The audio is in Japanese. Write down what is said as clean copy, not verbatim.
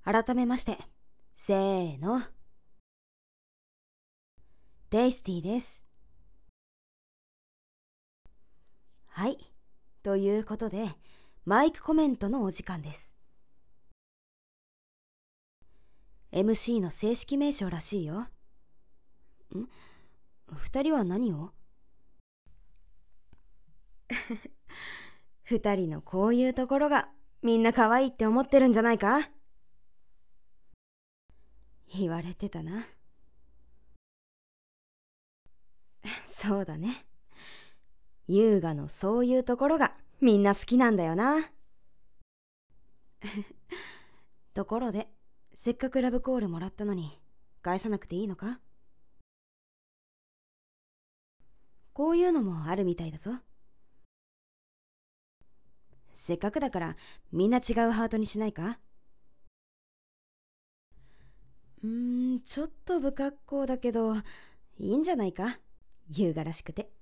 改めまして、せーの。テイスティです。はい。ということで、マイクコメントのお時間です。MC の正式名称らしいよ。二人は何を二人のこういうところがみんな可愛いって思ってるんじゃないか？言われてたな。そうだね。優雅のそういうところがみんな好きなんだよな。ところで、せっかくラブコールもらったのに返さなくていいのか？こういうのもあるみたいだぞ。せっかくだからみんな違うハートにしないか？ちょっと不格好だけどいいんじゃないか？優雅らしくて。